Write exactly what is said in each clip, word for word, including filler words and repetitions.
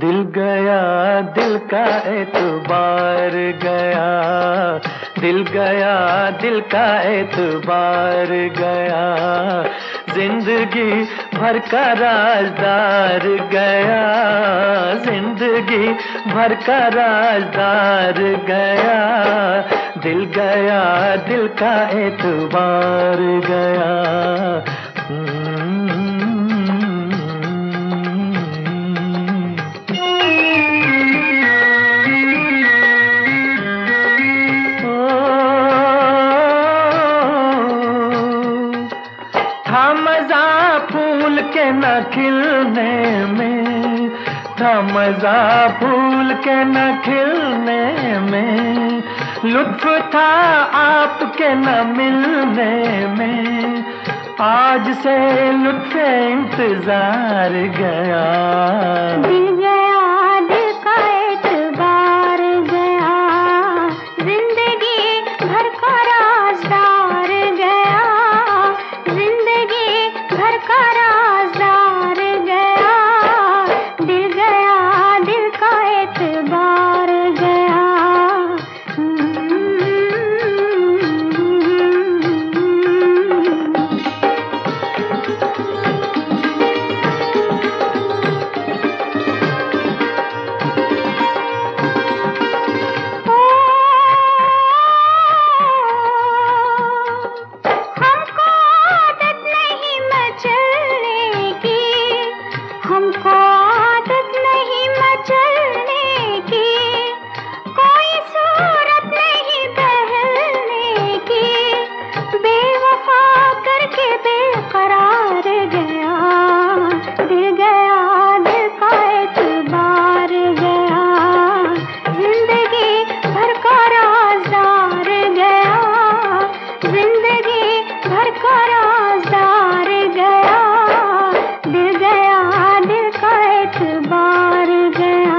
दिल गया दिल का एतबार गया, दिल गया दिल का एतबार गया, जिंदगी भर का राजदार गया, जिंदगी भर का राजदार गया, दिल गया दिल का एतबार गया। था मजा फूल के न खिलने में, था मजा फूल के न खिलने में, लुत्फ था आपके न मिलने में, आज से लुत्फ इंतजार गया। दिल गया दिल का एतबार गया, जिंदगी भर का राजदार गया, जिंदगी भर का राजदार गया, दिल गया दिल का एतबार गया। हमको आदत नहीं मचलने की, कोई सूरत नहीं बहलने की, बेवफा करके बेकरार गया। दिल गया दिल का एतबार गया, जिंदगी भर का राजदार गया, जिंदगी भर का राजदार गया, दिल गया दिल का एतबार गया।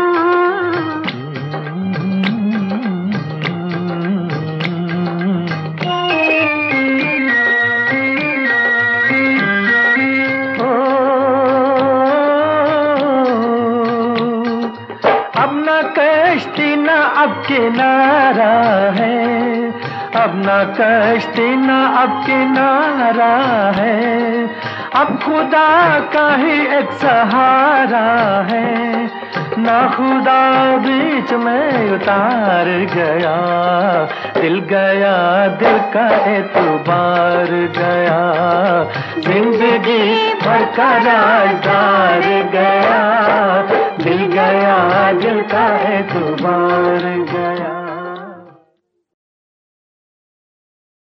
अब न कश्ती न अब किनारा है, अब न कश्ती न अब किनारा है, अब खुदा का ही एक सहारा है, ना खुदा बीच में उतार गया। दिल गया दिल का एतबार गया, जिंदगी भर का राजदार गया, दिल गया दिल का एतबार गया।